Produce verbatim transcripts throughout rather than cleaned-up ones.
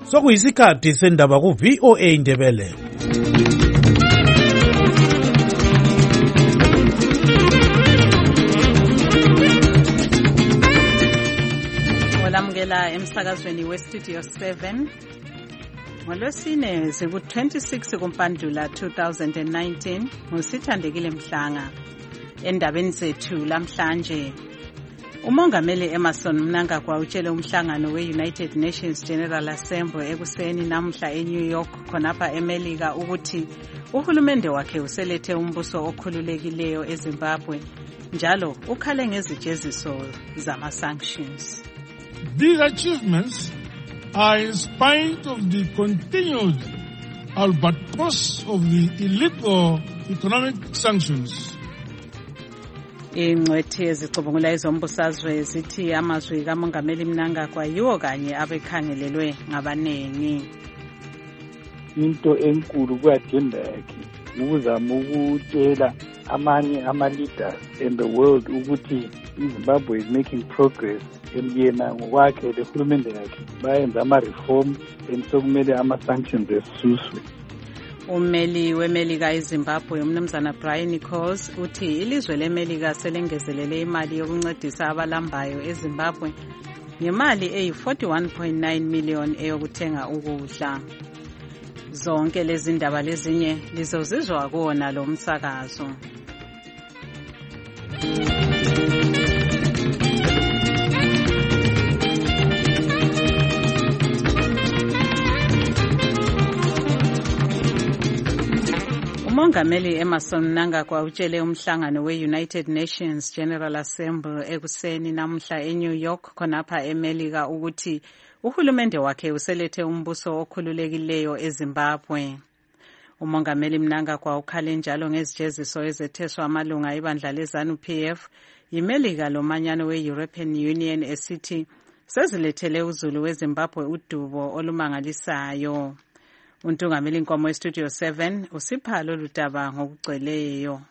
Sokuyisikhathi sendaba ku V O A Indebele. Olamukela emsakazweni we Studio seven. Ngolwesine ziku twenty-six kuMpandula two thousand nineteen ngusithandekile Mhlanga. Endabeni zethu lamhlanje uMongameli Emmerson Mnangagwa utshele umhlangano we-United Nations General Assembly ekuseni namhla eNew York khonapha eMelika ukuthi uhulumende wakhe uselethe umbuso okhululekileyo eZimbabwe njalo ukhale ngezijeziso zama-sanctions. These achievements are in spite of the continued albatross of the illegal economic sanctions. Ingcwethi ezicubungula izombusazwe zithi amazwi kaMongameli Mnangagwa yiwo kanye abekhangelelwe ngabanengi. Into enkulu kuyagenda yakhe ukuzama ukutshela amanye ama-leaders in the world ukuthi iZimbabwe is making progress. Yena ngokwakhe lehulumende yakhe bayenza ama-reform and sokumele ama-sanctions esuswe. Ummeli weMelika eZimbabwe umnumzana Brian Coase uthi ilizwe leMelika selengezelele imali yokuncedisa abalambayo eZimbabwe ngemali eyi forty-one point nine million eyokuthenga ukudla. Zonke lezi ndaba lezinye lizozizwa kuona lo msakazo. uMongameli Emmerson Mnangagwa utshele umhlangano we-United Nations General Assembly ekuseni namhla eNew York khonapha eMelika ukuthi uhulumende wakhe uselethe umbuso okhululekileyo eZimbabwe. uMongameli Mnangagwa ukhale njalo ngezijeziso ezetheswa amalunga ibandla leZANU P F yiMelika lomanyano we-European Union esithi sezilethele uzulu weZimbabwe udubo olumangalisayo. Untungameli Nkomo eStudio seven usipha lolu daba ngokugcweleyo.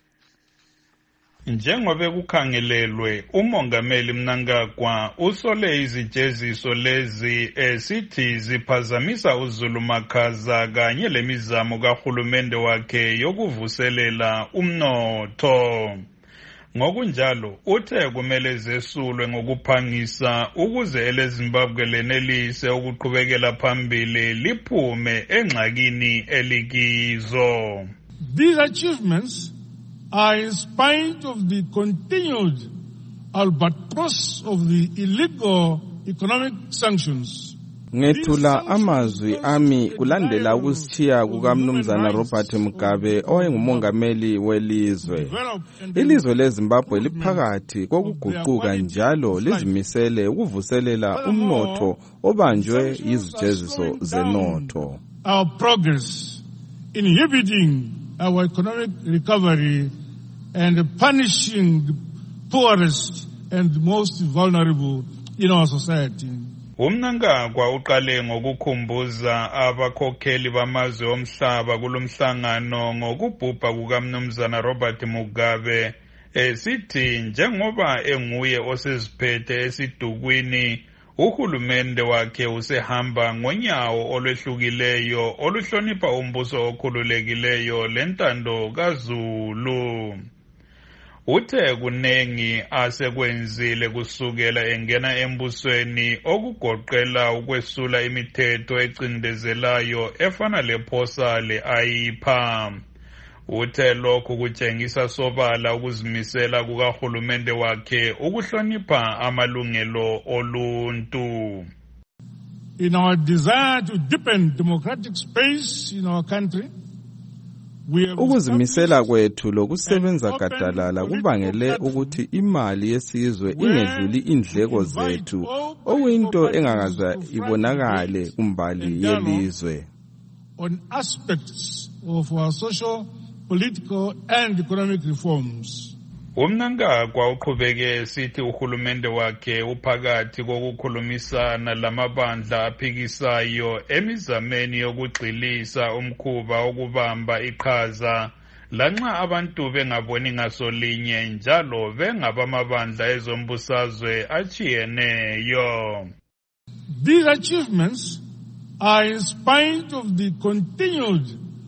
Njengoba kukhangelelwe uMongameli Mnangagwa usole izijeziso lezi esithi ziphazamisa uzulu makhaza kanye lemizamo kahulumende wakhe yokuvuselela umnotho. Ngokunjalo uthe kumele zesulwe ngokuphangisa ukuze eleZimbabwe lenelise ukuqhubekela phambili liphume engxakini elikizo. These achievements are in spite of the continued albatross of the illegal economic sanctions. Ngethula amazwi ami kulandela ukusithiya kukaMnumzana Robert Mugabe owayengumongameli welizwe. Ilizwe leZimbabwe liphakathi kokuguquka njalo lizimisele ukuvuselela umnotho obanjwe yizijeziso zenotho. Our progress inhibiting our economic recovery and punishing the poorest and most vulnerable in our society. uMnangagwa uqale ngokukhumbuza abakhokheli bamazwe omhlaba kulomhlangano ngokubhubha kukaMnumzana Robert Mugabe esithi njengoba enguye oseziphethe esidukwini uhulumende wakhe usehamba ngonyawo olwehlukileyo oluhlonipha umbuso okhululekileyo lentando kaZulu. Uthe kunengi asekwenzile kusukela engena embusweni okugoqela ukwesula imithetho ecindezelayo efana lephosa le-ayipha. Uthe lokhu kutshengisa sobala ukuzimisela kukahulumende wakhe ukuhlonipha amalungelo oluntu. In our desire to deepen democratic space in our country, ukuzimisela kwethu lokusebenza gadalala kubangele ukuthi imali yesizwe ingedluli indleko zethu okuyinto engakaza ibonakale kumbali yelizwe. On aspects of our social, political and economic reforms. uMnangagwa uqhubeke esithi uhulumende wakhe uphakathi kokukhulumisana lamabandla aphikisayo emizameni yokugxilisa umkhuba okubamba iqhaza lanxa abantu bengaboni ngasolinye njalo bengabamabandla ezombusazwe achiyeneyo. These achievements are in spite of the continued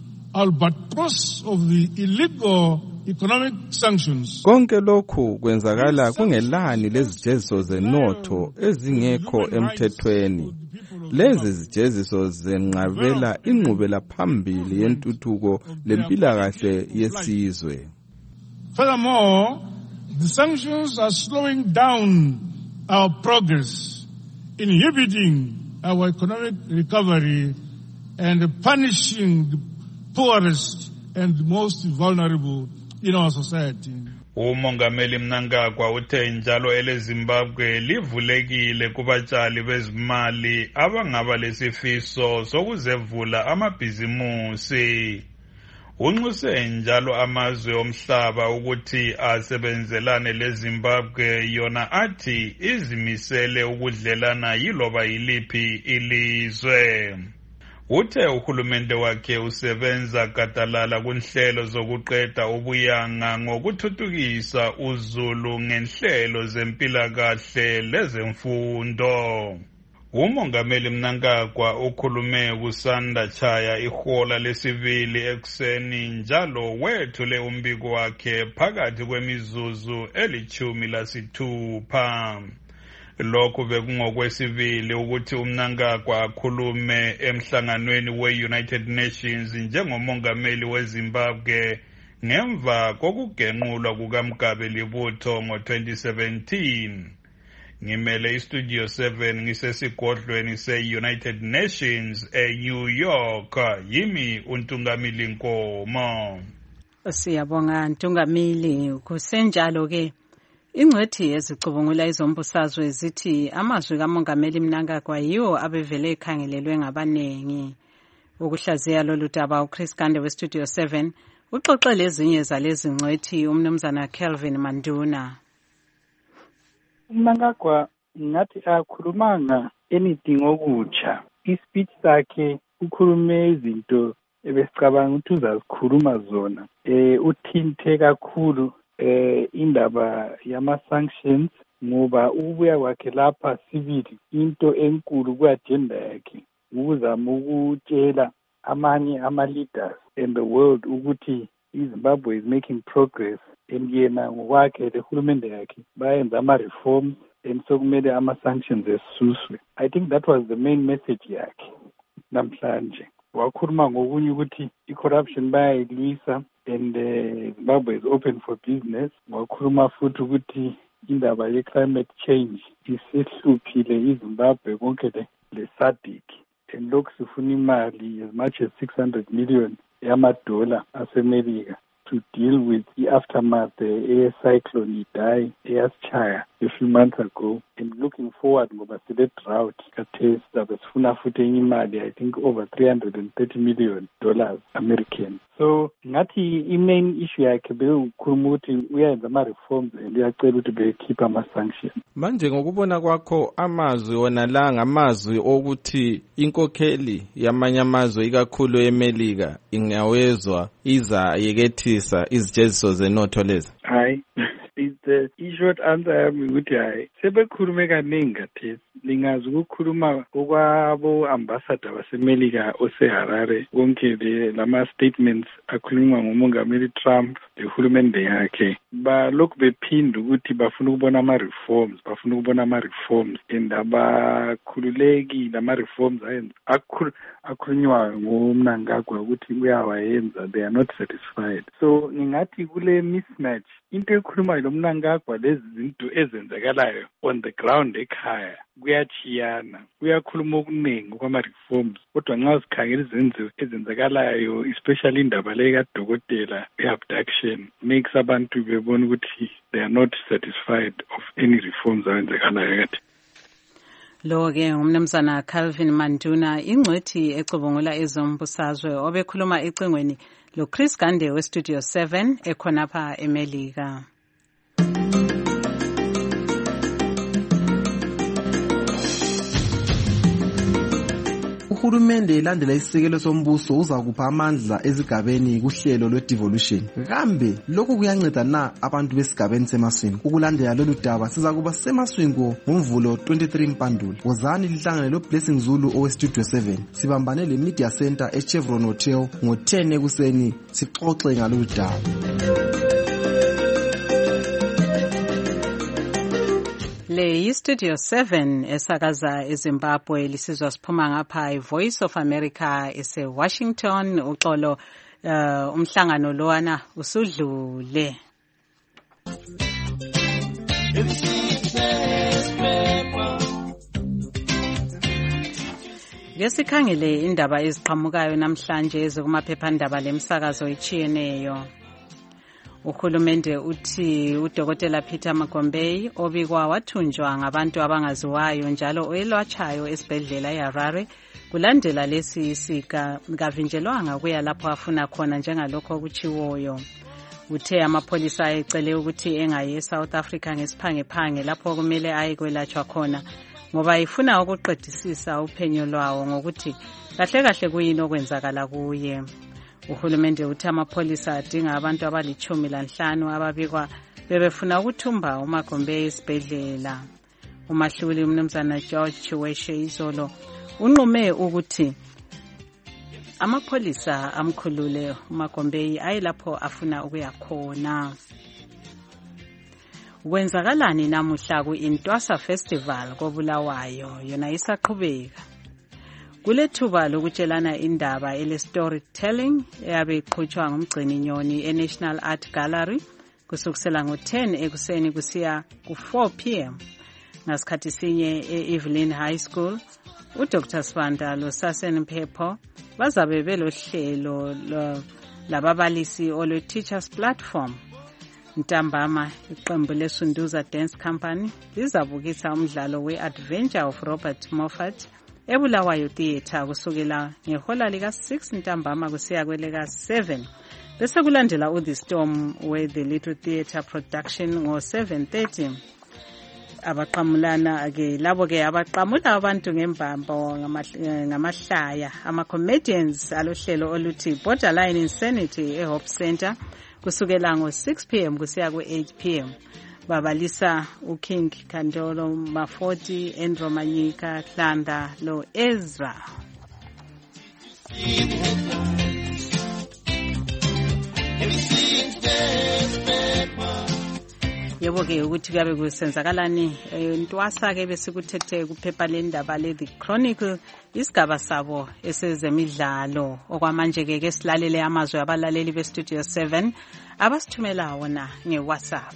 albatross of the illegal economic sanctions. Konke lokhu kwenzakala kungelani lezijeziso zenotho ezingekho emthethweni. Lezi zijeziso zenqabela inqubela phambili yentuthuko lempilakahle yesizwe. Furthermore, the sanctions are slowing down our progress, inhibiting our economic recovery, and punishing the poorest and most vulnerable in our society. Umongameli Mnangagwa uthe njalo ele Zimbabwe livulekile kubatshali bezimali abangaba lesifiso sokuzevula amabhizimusi. Unxuse njalo amazwe omhlaba ukuthi asebenzelane leZimbabwe yona athi izimisele ukudlelana yiloba yiliphi ilizwe. Uthe uhulumende wakhe usebenza gadalala kunhlelo zokuqeda ubuyanga ngokuthuthukisa uzulu ngenhlelo zempilakahle lezemfundo. Umongameli Mnangagwa ukhulume kusanda chaya ihola lesibili ekuseni njalo wethule umbiko wakhe phakathi kwemizuzu elichumi lasithupha. Lokhu bekungokwesibili ukuthi uMnangagwa akhulume emhlanganweni we-United Nations njengomongameli weZimbabwe ngemva kokugenqulwa kukaMgabe Libutho ngo-twenty seventeen. Ngimele iStudio seven ngisesigodlweni se-United Nations e-New York. Yimi uNtungamili Nkomo. Siyabonga Ntungamili. Kusenjalo ke ingcwethi ezicubungula izombusazwe zithi amazwi kaMongameli Mnangagwa yiwo abevele ekhangelelwe ngabanengi. Ukuhlaziya lolu daba uChris Gande weStudio seven uxoxele ezinye zalezi ngcwethi umnumzana Kelvin Manduna. Mnangagwa ngathi akakhulumanga anything okutsha. Ispeech sakhe ukhulume izinto ebesicabanga ukuthi uzazikhuluma zona. Eh uthinte kakhulu eh indaba yama sanctions ngoba ubuya kwakhe lapha sibili into enkulu kuagenda yakhe ukuzama ukutshela amanye ama leaders in the world ukuthi iZimbabwe is making progress and yena ngokwakhe lehulumende yakhe bayenza ama reforms and sokumele ama sanctions esuswe. I think that was the main message yakhe namhlanje. Wakhuluma ngokunye ukuthi i-corruption bayayilwisa and uh, Zimbabwe is open for business. Wakhuluma futhi ukuthi indaba ye-climate change isihluphile iZimbabwe konke le SADC and lokhu sifuna imali as much as six hundred million yama-dollar asemelika to deal with the aftermath uh, cyclone Idai eyasichaya a few months ago, and looking forward ngoba sile drought kathesi zabe sifuna futhi enye imali I think over three hundred thirty million dollars American. So ngathi i-main issue yakhe bewukhuluma ukuthi uyenza ama-reforms and uyacela ukuthi bekhipha ama-sanctions. Manje ngokubona kwakho amazwi wona la ngamazwi okuthi inkokheli yamanye amazwe ikakhulu eMelika ingawezwa iza yekethisa izijeziso zenotho lezi? Hayi. The short answer yami ukuthi hayi sebekhulume kaningi kathesi lingazi ukukhuluma kokwabo ambassador baseMelika oseHarare konke lama statements akhulunywa ngumongameli Trump lehulumende yakhe balokhu bephinda ukuthi bafuna ukubona ama reforms bafuna ukubona ama reforms and abakhululeki lama reforms ayenza akhulunywa nguMnangagwa ukuthi uyawayenza they are not satisfied. So ngingathi kule mismatch into ekhuluma lo Mnangagwa lezi zinto ezenzakalayo on the ground ekhaya kuyachiyana kuyakhuluma okuningi kwama reforms kodwa nxa sikhangela izenzo ezenzakalayo especially indaba le kadokotela abduction makes abantu bebona ukuthi they are not satisfied of any reforms ezenzakalayo kathi. Lo ke umnumzana Calvin Manduna ingcwethi ecubungula ezombusazwe obekhuluma ecingweni lo Chris Gande weStudio seven ekhonapha eMelika. uhulumende elandela isisekelo sombuso uzakupha amandla ezigabeni kuhlelo lwe-devolution. Kambe lokhu kuyanceda na abantu besigabeni semaswingo? Ukulandela lolu daba sizakuba semaswingo ngomvulo twenty-three Mpandula. Wozani lihlangane lo-Blessing Zulu owe-Studio seven. Sibambane le-Media Center e-Chevron Hotel ngo-ten ekuseni sixoxe ngalolu daba. Le yi-Studio seven esakaza eZimbabwe lisizwa siphuma ngapha i-Voice of America ese-Washington. Uxolo uh, umhlangano lowana usudlule. Ngesikhangele indaba eziqhamukayo namhlanje ezikumaphephandaba lemsakazo etshiyeneyo. Uhulumende uthi udokotela Peter Magombei obikwa wathunjwa ngabantu abangaziwayo njalo oyelwatshayo esibhedlela eHarare kulandela lesi sika ngavinjelwanga kuya lapho afuna khona njengalokho okuchiwoyo. Uthe amapholisa ecele ukuthi engaye eSouth Africa ngesiphangephange lapho kumele ayekwelatshwa khona ngoba ifuna ukuqedisisa uphenyo lwawo ngokuthi kahle kahle kuyini okwenzakala kuye. Uhulumende uthi amapholisa adinga abantu abalichumi lanhlanu ababikwa bebefuna ukuthumba uMagombei esibhedlela. Umahluli umnumzana George Chiweshe izolo unqume ukuthi amapholisa amkhulule uMagombei ayilapho afuna ukuya khona. Kwenzakalani namuhla ku-Intwasa Festival koBulawayo yona isaqhubeka. Kulethuba lokutshelana indaba ele storytelling eyabe iqhutshwa ngumgcini nyoni eNational Art Gallery kusukisela ngo-ten ekuseni kusiya ku-four p m ngasikhathi sinye e-Evelyn High School. uDr Sibanda loSasen Mpepho bazabe belohlelo lababalisi olwe Teachers Platform. Ntambama iqembu leSunduza Dance Company lizabukisa umdlalo we-Adventure of Robert Moffat eBulawayo Theatre kusukela ngehola lika six ntambama kusiya kweleka seven. Bese kulandela uThe Storm we the Little Theatre Production ngo seven thirty. Abaqamulana ke labo ke abaqamula abantu ngembambo ngamahlaya ama comedians alohlelo oluthi Borderline Insanity eHope Center kusukela ngo six p m kusiya ku eight p m babalisa uKing Kandolo Mafoti, Andrew Manyika, Klanda lo Ezra. Yebo ke ukuthi kabe kusenzakalani Ntwasa ke besikuthethe kuphepha lendaba le The Chronicle isigaba sabo esezemidlalo okwamanje ke ke silalele amazwi abalaleli be Studio seven abasithumela wona ngeWhatsApp.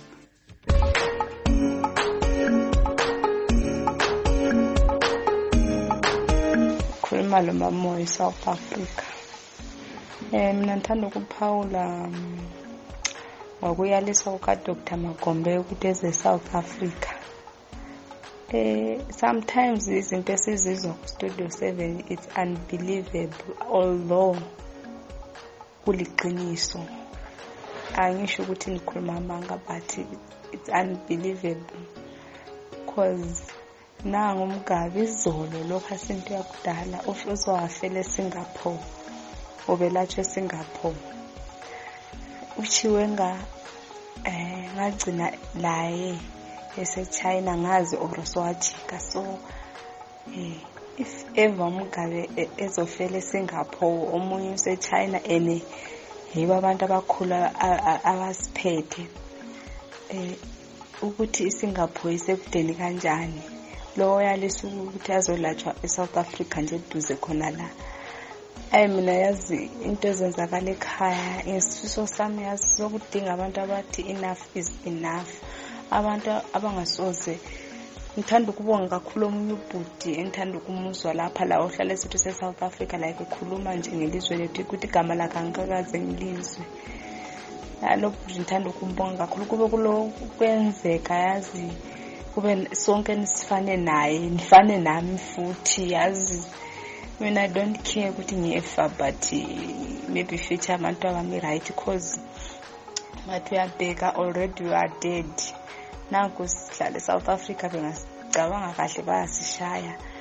Khuluma lo mamo eSouth Africa. Eh mina ngithanda ukuphawula ngokuyalisa uka Doctor Magombei ukuthi eze South Africa. Eh sometimes izinto esizizwa ku Studio seven it's unbelievable although kuliqiniso. Angisho ukuthi ngikhuluma amanga but it's unbelievable because nangu umgabi izolo lokho asinto yakudala uzowafela eSingapore obelatshwe eSingapore uchiwe nga eh ngagcina laye eseChina ngazi oroswajika so eh if ever umgabe ezofela eSingapore omunye useChina ene yiba abantu abakhula abasiphethe eh ukuthi iSingapore isekudeni kanjani lo yalisa ukuthi azolatshwa eSouth Africa nje eduze khona la. Ayi mina yazi into ezenzakala ekhaya isifiso sami yazi sokudinga abantu abathi enough is enough. Abantu abangasoze ngithanda ukubonga kakhulu omunye ubhuti engithanda ukumuzwa lapha la ohlala esithu seSouth Africa la ekhuluma nje ngelizwe lethu ukuthi igama lakhe angikaze ngilizwe. Lo ngithanda ukumbonga kakhulu kube kulo kwenzeka yazi kube sonke nisifane naye nifane nami futhi yazi mina I don't care ukuthi ngiyefa but maybe future abantu abami right because mathi uyabheka already you are dead. Nanku sihlale South Africa bengasicabanga kahle bayasishaya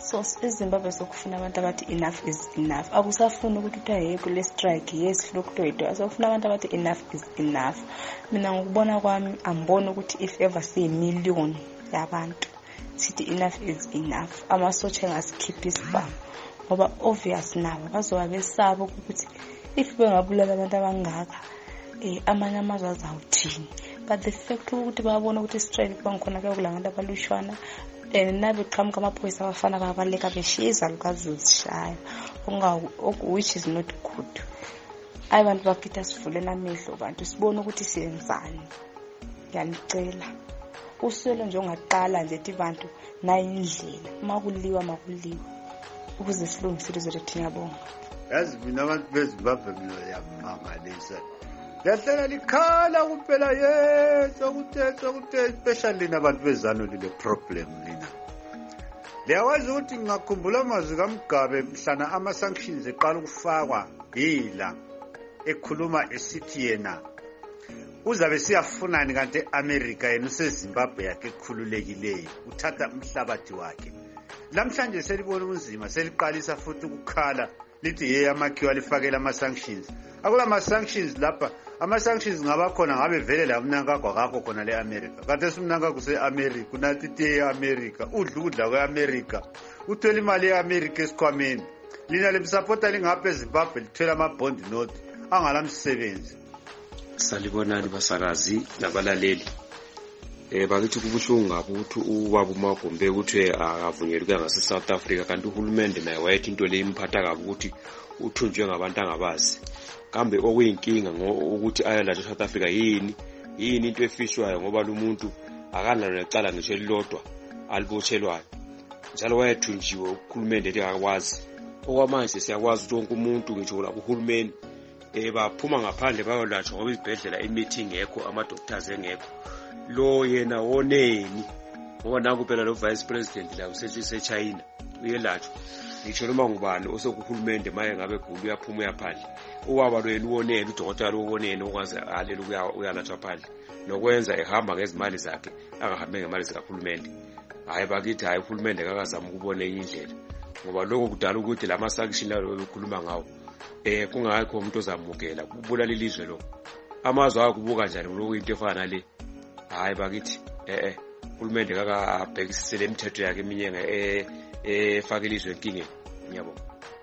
So eZimbabwe sokufuna abantu abathi enough is enough. Akusafuna ukuthi kuthiwa yebo le strike yes fluktoid. Asofuna abantu abathi enough is enough. Mina ngikubona kwami ambona ukuthi if ever siyi million yabantu sithi enough is enough. Amasotsha ngasikhipha isibhamu. Ngoba obvious nabo bazoba besaba ukuthi if bengabulala abantu abangaka eh amanye amazwe azawuthini. But the fact ukuthi babona ukuthi strike bangikhona ke kulanga abalushwana and nabe qhamuka amaphoyisa abafana babaleka beshiza lukazuzishaya unga which is not good. Abantu bakithi asivulela amehlo bantu sibone ukuthi siyenzani. Ngiyanicela uswelo nje ungaqala nje ethi bantu nayi indlela makuliwa makuliwa ukuze silungisile izinto thiyabonga. Yazi mina abantu beZimbabwe mina yamangalisa. Yahlala likhala kuphela yethu ukuthetha ukuthi especially nabantu bezano lile problem lina. Liyawazi ukuthi ngakhumbula amazwi kaMgabe mhlana ama sanctions eqala ukufakwa yila ekhuluma esithi yena uzabe siyafunani kanti America yena useZimbabwe yakhe ekhululekileyo uthatha umhlabathi wakhe. Lamhlanje selibona unzima seliqalisa futhi ukukhala lithi hey amakhiwa lifakela ama sanctions. Akula ma sanctions lapha ama sanctions ngaba khona ngabe vele la mnanga kwakho khona le America. Kade simnanga kuse America unathi te America udla udla kwe America. Uthola imali ye America esikhwameni. Lina lemsupporta lingapha eZimbabwe lithola ama bond note angalamsebenzi. Salibonani basakazi nabalaleli. Eh bakithi kubuhlungu ngapha ukuthi ubaba uMagumbe ukuthi akavunyelwe ngase South Africa kanti uhulumende naye wayethi into le imphatha kabi ukuthi uthunjwe ngabantu angabazi. Kambe okuyinkinga ukuthi ayala South Africa yini yini into efishwayo ngoba lo muntu akanalo necala ngisho elilodwa alibotshelwayo. Njalo wayethunjiwe uhulumende likakwazi. Okwamanje siyakwazi ukuthi wonke umuntu ngisho la uhulumende eh baphuma ngaphandle bayolatshwa ngoba izibhedlela i-meeting ngekho ama doctors engekho. Lo yena woneni ngoba nangu phela lo vice president la usetshise China uyelatshwa ngisho noma ngubani osokuhulumende maye ngabe gulu uyaphuma uyaphandle. Ubaba lo yena uwoneni udokotela lo woneni okwazi alela ukuya uyalatshwa phandle nokwenza ehamba ngezimali zakhe angahambe ngemali zikahulumende. Hayi bakithi hayi uhulumende akazama ukubona enye indlela ngoba lokho kudala ukuthi lama sanction lawo bekhuluma ngawo eh kungakho umuntu ozamukela kubulala ilizwe lo. Amazwe akubuka kanjani lokho into efana nale. Hayi bakithi eh eh uhulumende kakabhekisele imithetho yakhe eminyenge eh efakelizwe enkingeni. Ngiyabonga.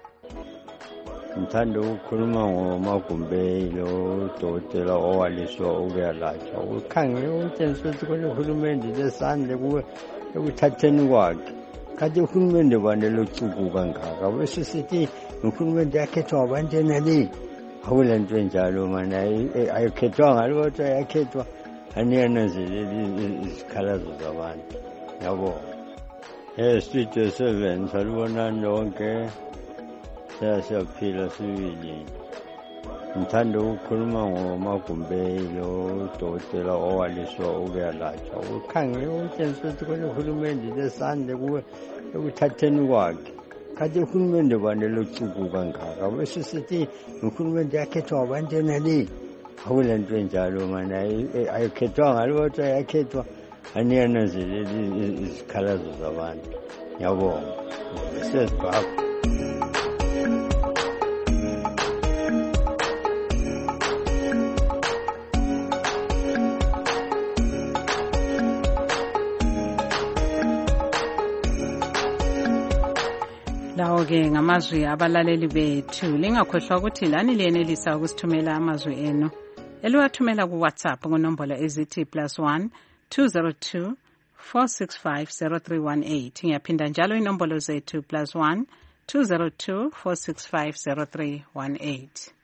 Ngithanda ukukhuluma ngoMagumbe lo dokotela owaliswa ukuyalatshwa. Ukhangele utshengisa ukuthi kule uhulumende lesandle kuwe ekuthatheni kwakhe. Kade uhulumende bane locuku kangaka bese sithi uhulumende yakhethwa abantu enale. Awula nto enjalo mana ayikhethwa ngalo kodwa yakhethwa aniyananzeleli izikhalazo zabantu. Yabo. Eh studio seven salibonani lonke. Siyaphila sibili. Ngithanda ukukhuluma ngoMagumbe lo dokotela owaliswa ukuyalatshwa. Ukhangele utshengisa ukuthi kule uhulumende lesandle kuwe ekuthatheni kwakhe. Kade uhulumende bane locuku kangaka bese sithi uhulumende yakhethwa abantu enale. Awula nto enjalo mana ayikhethwa ngalo kodwa yakhethwa aniyananzeleli izikhalazo zabantu. Ngiyabonga. Sesibhakho. Lawo-ke ngamazwi abalaleli bethu lingakhohlwa ukuthi lani liyenelisa ukusithumela amazwi enu eliwathumela ku-WhatsApp ngonombolo ezithi plus one two zero two four six five zero three one eight. Ngiyaphinda njalo inombolo zethu plus one two zero two four six five zero three one eight.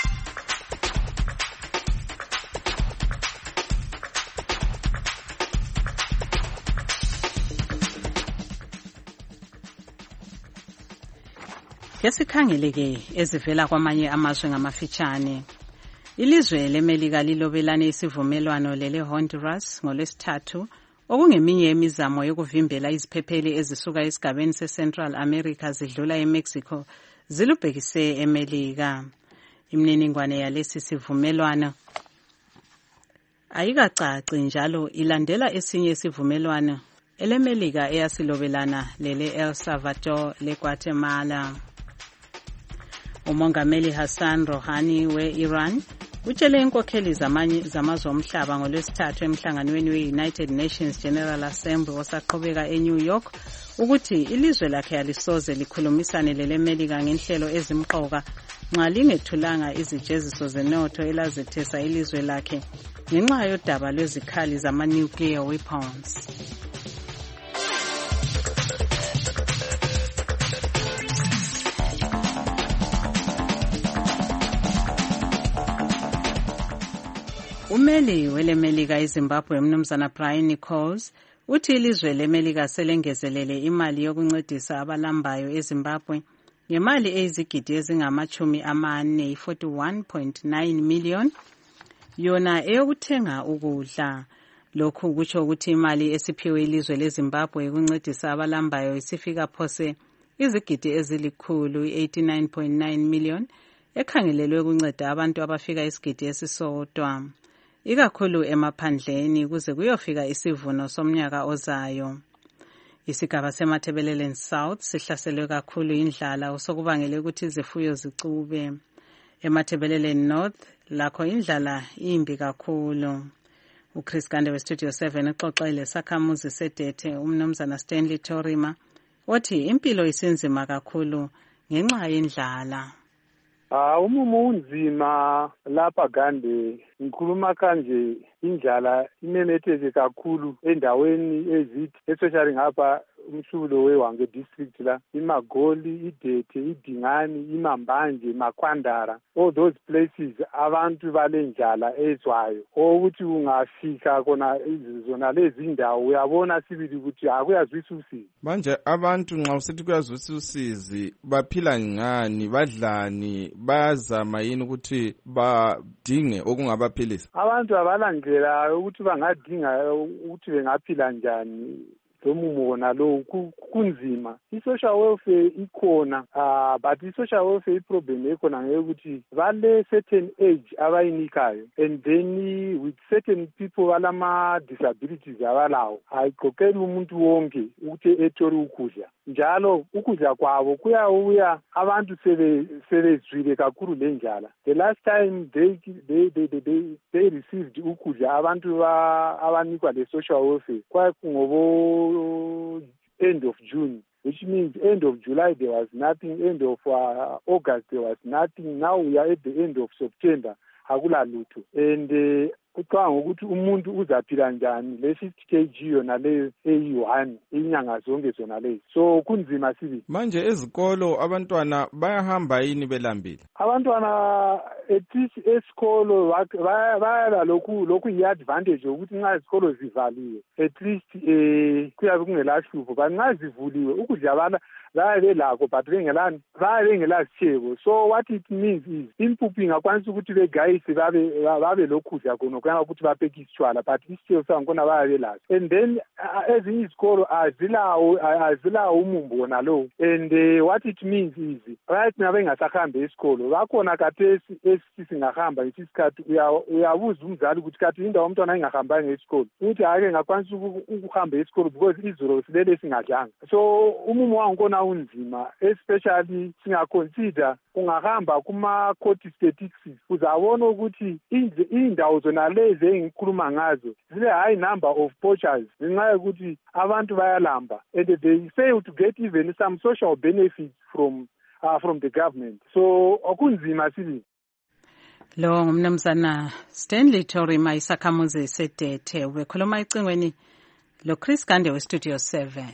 Kesikhangeleke ezivela kwamanye amazwe ngamafitshane. Ilizwe leMelika lilobelane isivumelwano lele Honduras ngolwesithathu okungeminye imizamo yokuvimbela iziphepheli ezisuka esigabeni seCentral America zidlula eMexico zilubhekise eMelika. Imininingwane yalesi sivumelwano ayikacaci njalo ilandela esinye isivumelwano elemelika eyasilobelana lele El Salvador leGuatemala. Umongameli Hassan Rouhani we-Iran utshele inkokheli zamanye zamazwe omhlaba ngolwesithathu emhlanganweni we-United Nations General Assembly osaqhubeka eNew York ukuthi ilizwe lakhe alisoze likhulumisane lelemelika ngenhlelo ezimqoka nxa lingethulanga izijeziso zenotho elazethesa ilizwe lakhe ngenxa yodaba lwezikhali zama-nuclear weapons. Umeli welemelika eZimbabwe umnumzana Brian Nichols uthi ilizwe lemelika selengezelele imali yokuncedisa abalambayo eZimbabwe ngemali eyizigidi ezingamachumi amane forty-one point nine million yona eyokuthenga ukudla. Lokhu kutsho ukuthi imali esiphiwe ilizwe leZimbabwe ukuncedisa abalambayo isifika phose izigidi ezilikhulu eighty-nine point nine million ekhangelelwe ukunceda abantu abafika isigidi esisodwa ikakhulu emaphandleni kuze kuyofika isivuno somnyaka ozayo. Isigaba seMatabeleland South sihlaselwe kakhulu indlala osokubangele ukuthi izifuyo zicube. eMatabeleland North lakho indlala imbi kakhulu. uChris Gande weStudio seven uxoxele sakhamuzi sedethe umnumzana Stanley Torima othi impilo isinzima kakhulu ngenxa yendlala. Ah umumu unzima lapha Gande ngikhuluma kanje indlala imemetheke kakhulu endaweni ezithi especially ngapha umhlulo weWange district la iMagoli, iDethe, iDingani, iMambanje, Makwandara, all those places abantu balenjala ezwayo ukuthi ungafika kona izona lezi indawo uyabona sibili ukuthi akuyazwisa usizi. Manje abantu nxa usithi kuyazwisa usizi baphila ngani, badlani, bayazama yini ukuthi badinge okungabaphilisa? Abantu abalandlela ukuthi bangadinga ukuthi bengaphila njani lomumo wona lo kunzima. I-social welfare ikhona uh, but i-social welfare i-problem ekhona ngekuthi vale certain age abayinikayo and then with certain people balama disabilities abalawo ayigqokeli umuntu wonke ukuthi ethole ukudla njalo ukudla kwabo kuyawuya abantu sebe sebezwile kakhulu lenjala. The last time they they they they, they received ukudla abantu abanikwa le social welfare kwakungobo end of June, which means end of July there was nothing, end of uh, August there was nothing. Now we are at the end of September, hakula lutho. And uh, kucanga ukuthi umuntu uzaphila njani le fifty kilograms yona le eyi-one inyanga zonke zona lezi, so kunzima sibi. Manje ezikolo abantwana bayahamba yini belambile? Abantwana ethi esikolo bayala lokhu lokhu i-advantage ukuthi nxa izikolo zivaliwe at least eh kuyabe kungelahlupho, but nxa zivuliwe ukudla abana bayabe belakho but bengelani bayabe bengelasitshebo. So what it means is impuphu ingakwanisa ukuthi begayise babe babe lokudla khona kuyanga ukuthi bapheke isitshwala but isitshebo sankhona bayabe belaso. And then ezinye izikolo azilawo azilawo umumbo wona lo, and uh, what it means is right now bengasahambe esikolo bakhona kathesi esithi singahamba isikhathi uyabuza umzali ukuthi kathi indawo umntwana engahamba ngesikolo ukuthi ake ngakwanisa ukuhamba esikolo because izolo silele singadlanga. So umumo wankona unzima, especially singaconsider ungahamba kuma court statistics uzabona ukuthi indawo zona lezi engikhuluma ngazo zile high number of poachers ngenxa yokuthi abantu bayalamba and they fail to get even some social benefits from uh, from the government. So okunzima sibi. Lo ngumnumzana Stanley Torima isakhamuzi sedethe wekhuluma icingweni lo Chris Gande weStudio seven.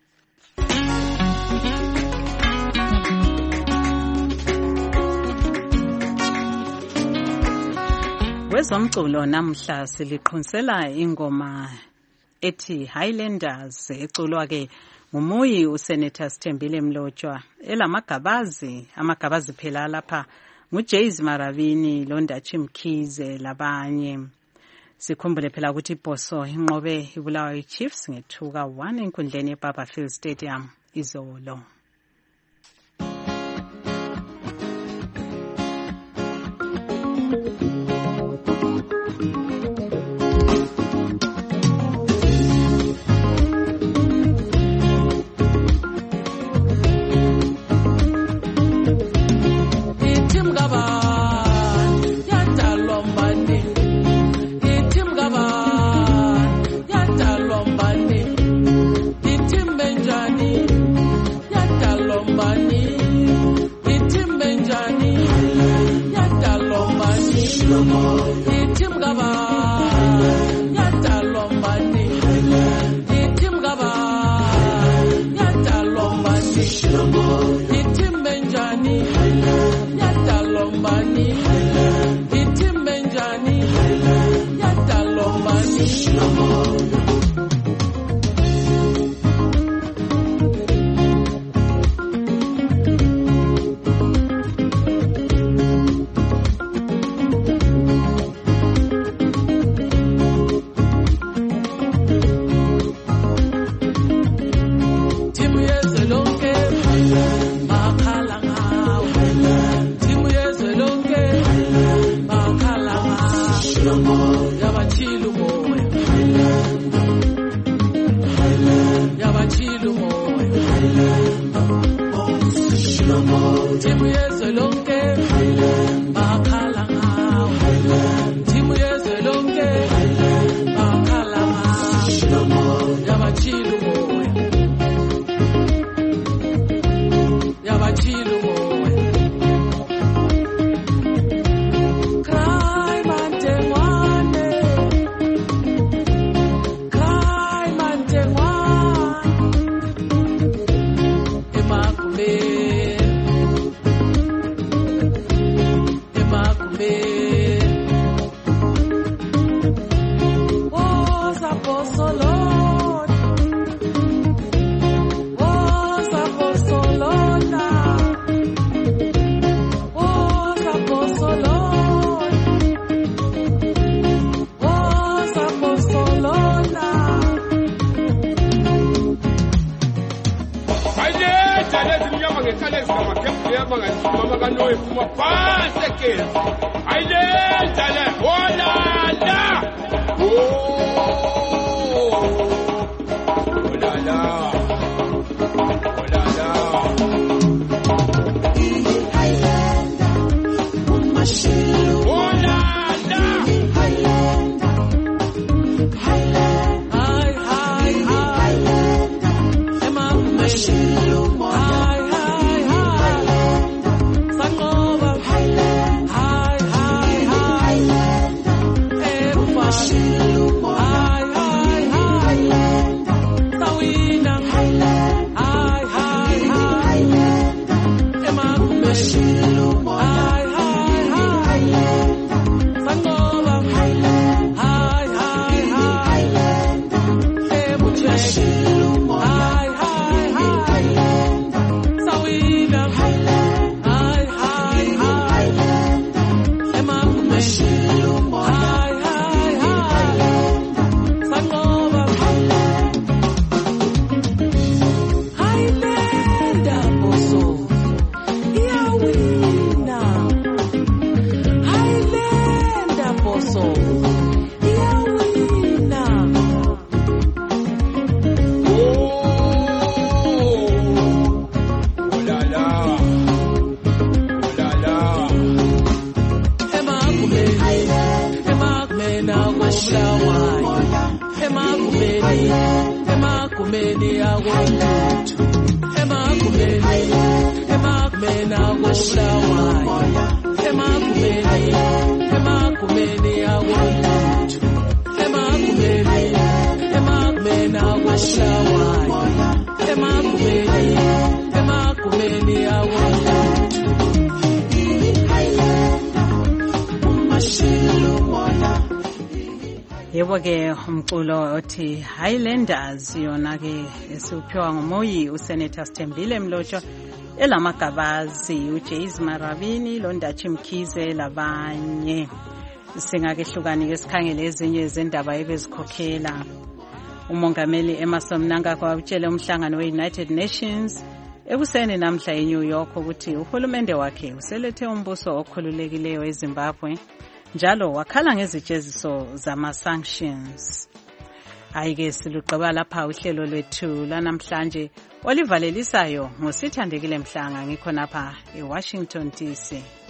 Kwezomculo namhla siliqhunsela ingoma ethi Highlanders eculwa ke ngumuyi uSenator Sithembile Mlotshwa elamagabazi amagabazi phela lapha nguJays Maravini Londachi Mkhize labanye. Sikhumbule phela ukuthi iBhoso inqobe iBulawayo Chiefs ngethuka one enkundleni eBarberfield Stadium izolo. ithi mngaba nyadalwa mbani ithi mngaba nyadalwa mbani ithi menjani nyadalwa mbani ithi menjani nyadalwa mbani yebo ke umculo othi Highlanders yona ke esuphiwa ngumoyi uSenator Sithembile Mlotsho elamagabazi uJays Marabini loNdachi Mkhize labanye. Singake hlukani ke sikhangele ezinye izindaba ebezikhokhela. Umongameli Emmerson Mnangagwa utshele umhlangano weUnited Nations ekuseni namhla eNew York ukuthi uhulumende wakhe uselethe umbuso okhululekileyo eZimbabwe njalo wakhala ngezijeziso zama-sanctions. Ayike siluqaba lapha uhlelo lwethu lanamhlanje olivalelisayo ngosithandekile Mhlanga ngikhona lapha eWashington D C.